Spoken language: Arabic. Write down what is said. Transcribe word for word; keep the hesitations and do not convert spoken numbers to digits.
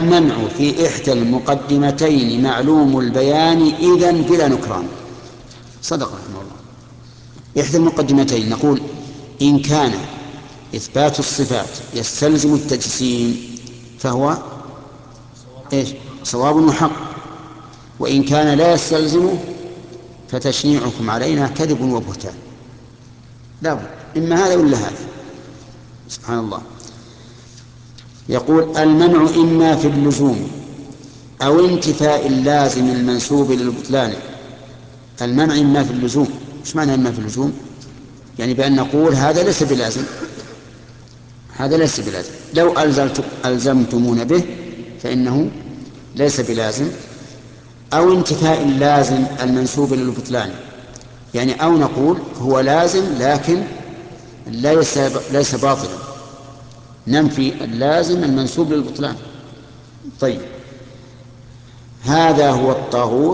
والمنع في إحدى المقدمتين معلوم البيان إذن بلا نكران. صدق رحمه الله. إحدى المقدمتين نقول إن كان إثبات الصفات يستلزم التجسيم فهو إيش؟ صواب وحق، وإن كان لا يستلزمه فتشنيعكم علينا كذب وبهتان. لا بد إما هذا ولا هذا. سبحان الله. يقول المنع إما في اللزوم أو انتفاء اللازم المنسوب للبطلان. المنع إما في اللزوم. إيش معنى إما في اللزوم؟ يعني بأن نقول هذا ليس بلازم، هذا ليس بلازم، لو ألزمتمون به فإنه ليس بلازم. أو انتفاء اللازم المنسوب للبطلان، يعني أو نقول هو لازم لكن ليس ليس باطلا، ننفي اللازم المنسوب للبطلان. طيب، هذا هو الطاغوت